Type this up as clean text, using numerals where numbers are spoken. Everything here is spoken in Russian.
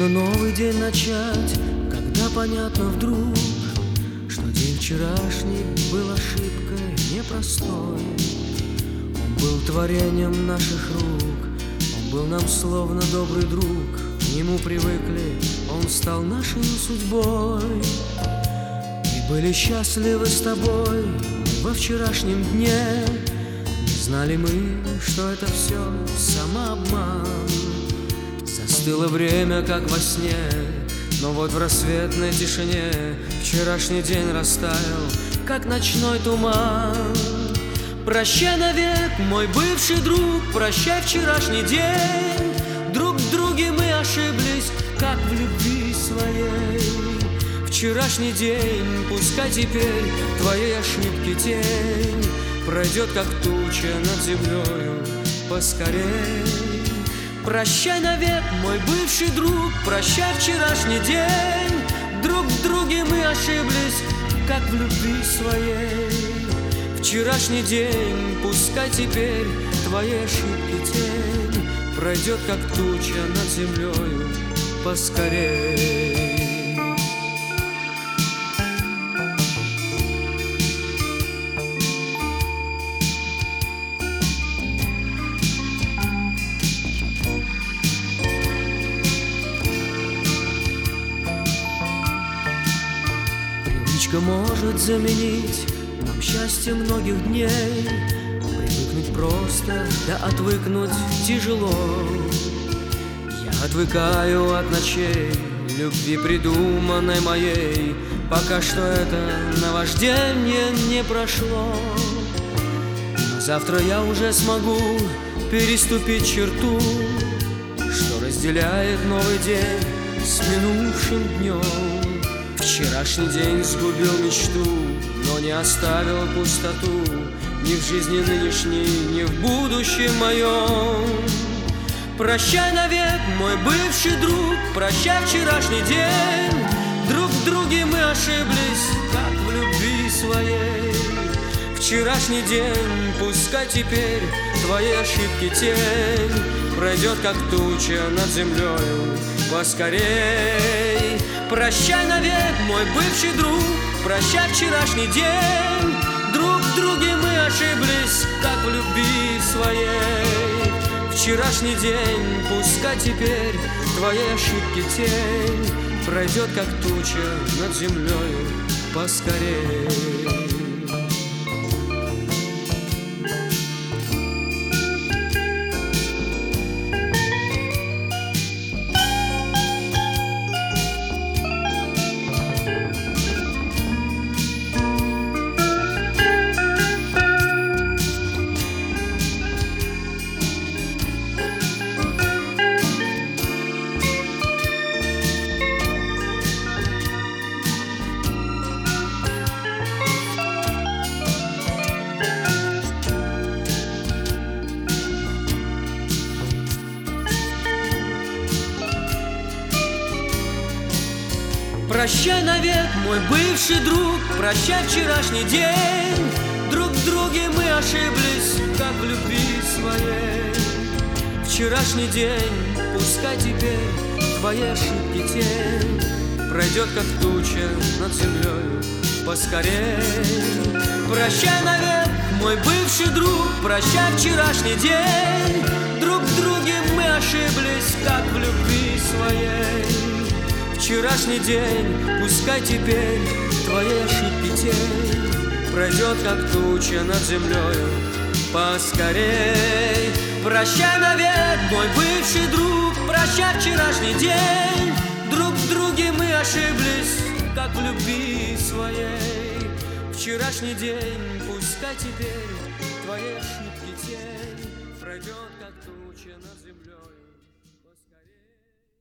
Трудно новый день начать, когда понятно вдруг, что день вчерашний был ошибкой непростой. Он был творением наших рук, он был нам словно добрый друг. К нему привыкли, он стал нашей судьбой. И были счастливы с тобой во вчерашнем дне. Не знали мы, что это все самообман. Застыло время, как во сне, но вот в рассветной тишине вчерашний день растаял, как ночной туман. Прощай навек, мой бывший друг, прощай вчерашний день. Друг в друге мы ошиблись, как в любви своей. Вчерашний день, пускай теперь твоей ошибки тень пройдет, как туча над землею, поскорей. Прощай навек, мой бывший друг, прощай вчерашний день. Друг в друге мы ошиблись, как в любви своей. Вчерашний день, пускай теперь твоей ошибки тень пройдет, как туча над землею, поскорей. Привычка может заменить нам счастье многих дней. Привыкнуть просто, да отвыкнуть тяжело. Я отвыкаю от ночей, любви придуманной моей. Пока что это наваждение не прошло. Но завтра я уже смогу переступить черту, что разделяет новый день с минувшим днем. Вчерашний день сгубил мечту, но не оставил пустоту ни в жизни нынешней, ни в будущем моем. Прощай навек, мой бывший друг, прощай вчерашний день. Друг в друге мы ошиблись, как в любви своей. Вчерашний день, пускай теперь твоей ошибки тень пройдет, как туча над землею, поскорей. Прощай навек, мой бывший друг, прощай вчерашний день. Друг в друге мы ошиблись, как в любви своей. Вчерашний день, пускай теперь твоей ошибки тень пройдет, как туча над землею, поскорей. Прощай навек, мой бывший друг, прощай вчерашний день. Друг в друге мы ошиблись, как в любви своей. Вчерашний день, пускай теперь твоей ошибки тень пройдет, как туча над землею, поскорей. Прощай навек, мой бывший друг, прощай вчерашний день. Друг в друге мы ошиблись, как в любви своей. Вчерашний день, пускай теперь твоей ошибки тень пройдет, как туча над землею, поскорей. Прощай навек, мой бывший друг, прощай вчерашний день. Друг в друге мы ошиблись, как в любви своей. Вчерашний день, пускай теперь твоей ошибки тень пройдет, как туча над землей.